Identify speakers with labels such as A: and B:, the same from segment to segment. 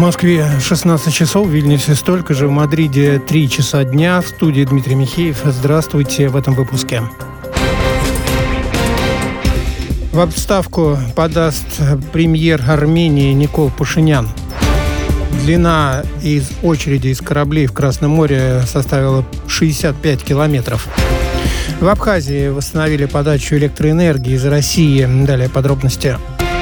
A: Москве 16 часов, в Вильнюсе столько же, в Мадриде 3 часа дня. В студии Дмитрий Михеев. Здравствуйте в этом выпуске. В отставку подаст премьер Армении Никол Пашинян. Длина из очереди из кораблей в Красном море составила 65 километров. В Абхазии восстановили подачу электроэнергии из России. Далее подробности.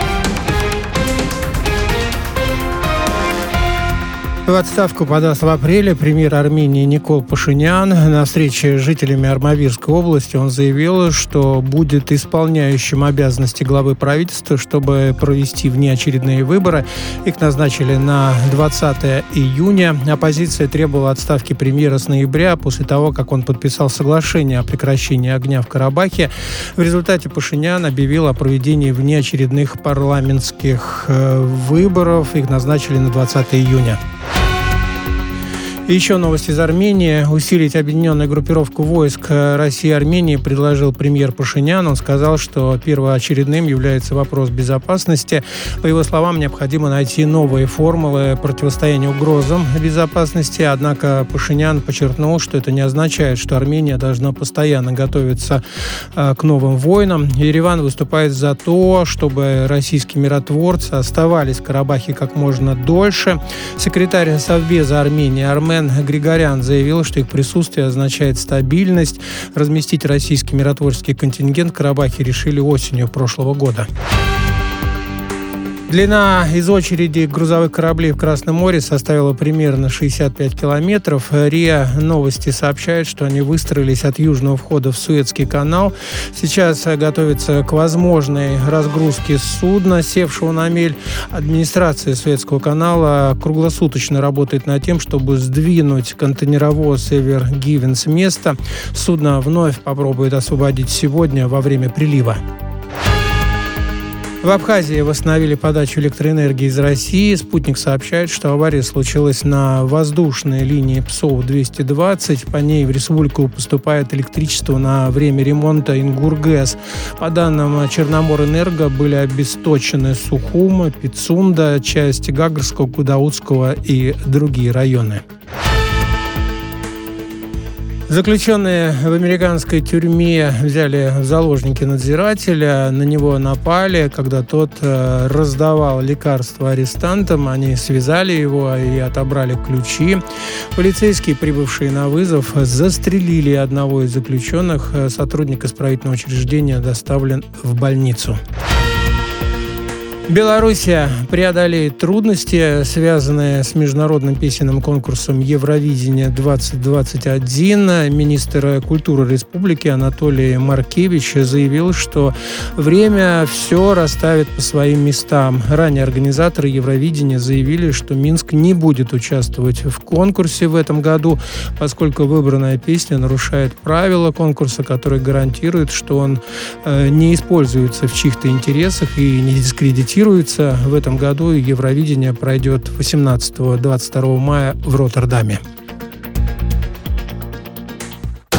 A: В отставку подаст в апреле премьер Армении Никол Пашинян. На встрече с жителями Армавирской области он заявил, что будет исполняющим обязанности главы правительства, чтобы провести внеочередные выборы. Их назначили на 20 июня. Оппозиция требовала отставки премьера с ноября, после того, как он подписал соглашение о прекращении огня в Карабахе. В результате Пашинян объявил о проведении внеочередных парламентских выборов. Их назначили на 20 июня. И еще новость из Армении. Усилить объединенную группировку войск России и Армении предложил премьер Пашинян. Он сказал, что первоочередным является вопрос безопасности. По его словам, необходимо найти новые формулы противостояния угрозам безопасности. Однако Пашинян подчеркнул, что это не означает, что Армения должна постоянно готовиться к новым войнам. Ереван выступает за то, чтобы российские миротворцы оставались в Карабахе как можно дольше. Секретарь Совбеза Армении Армен Григорян заявил, что их присутствие означает стабильность. Разместить российский миротворческий контингент в Карабахе решили осенью прошлого года. Длина из очереди грузовых кораблей в Красном море составила примерно 65 километров. РИА Новости сообщает, что они выстроились от южного входа в Суэцкий канал. Сейчас готовится к возможной разгрузке судна, севшего на мель. Администрация Суэцкого канала круглосуточно работает над тем, чтобы сдвинуть контейнеровоз Ever Given с места. Судно вновь попробует освободить сегодня во время прилива. В Абхазии восстановили подачу электроэнергии из России. «Спутник» сообщает, что авария случилась на воздушной линии ПСОВ-220. По ней в республику поступает электричество на время ремонта «Ингургэс». По данным «Черноморэнерго», были обесточены Сухум, Пицунда, часть Гагарского, Кудаутского и другие районы. Заключенные в американской тюрьме взяли в заложники надзирателя. На него напали, когда тот раздавал лекарства арестантам. Они связали его и отобрали ключи. Полицейские, прибывшие на вызов, застрелили одного из заключенных. Сотрудник исправительного учреждения доставлен в больницу. Белоруссия преодолеет трудности, связанные с международным песенным конкурсом «Евровидение-2021». Министр культуры республики Анатолий Маркевич заявил, что время все расставит по своим местам. Ранее организаторы Евровидения заявили, что Минск не будет участвовать в конкурсе в этом году, поскольку выбранная песня нарушает правила конкурса, которые гарантируют, что он не используется в чьих-то интересах и не дискредитируется. В этом году Евровидение пройдет 18-22 мая в Роттердаме.